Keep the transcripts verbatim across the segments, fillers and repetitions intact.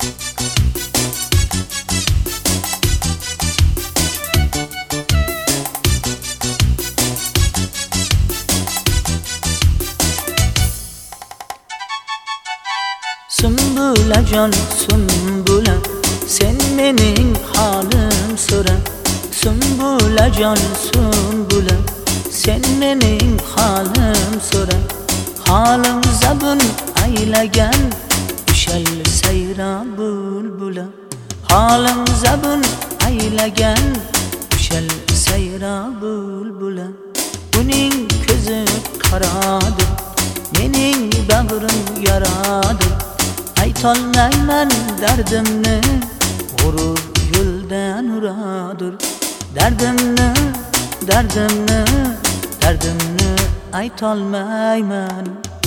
Sumbulajon sumbula, sen mening holim so'ra. Sumbulajon sumbula, sen mening holim so'ra. Holim zabun aylagan ushal sayra bulbula. Holim zabun aylagan ushal sayra bulbula. Uning ko'zi qaradir, mening bag'rim yaradir. Aytolmayman dardimni, g'urur yo'ldan uradir. Dardimni, dardimni, dardimni aytolmayman.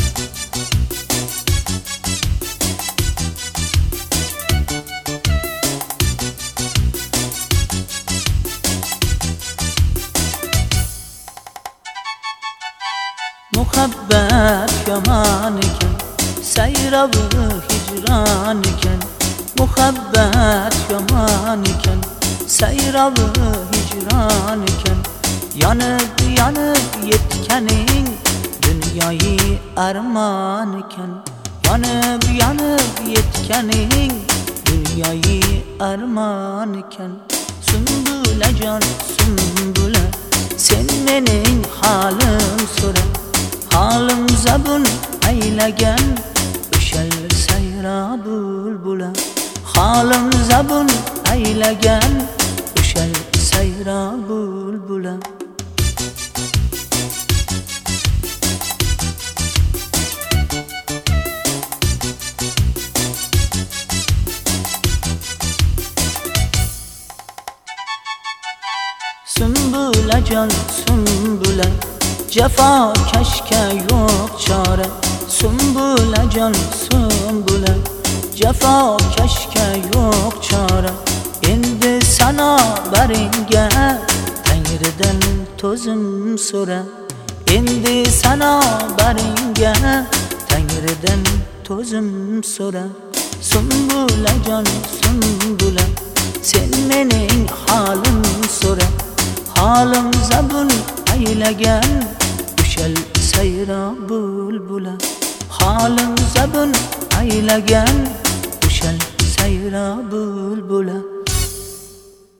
Muhabbat yomon ekan, sayrabi hijron ekan. Muhabbat yomon ekan, sayrabi hijron ekan. Yonib yonib yetganing dunyoyi armon ekan. Yonib yonib yetganing dunyoyi armon ekan. Sumbulajon sumbula, sen mening holim so'ra. Holim zabun aylagan ushal sayra bulbula. Holim zabun aylagan ushal sayra bulbula. Sumbulajon sumbula, jafo kashka yo'q chora. Sumbulajon sumbula, jafo kashka yo'q chora. Endi sana baringa Tangridan to'zim so'ra. Endi sana baringa Tangridan to'zim so'ra. Sumbulajon sumbula, sen mening holim so'ra. Holim zabun aylagan ushal sayra bulbula. Holim zabun aylagan ushal sayra bulbula.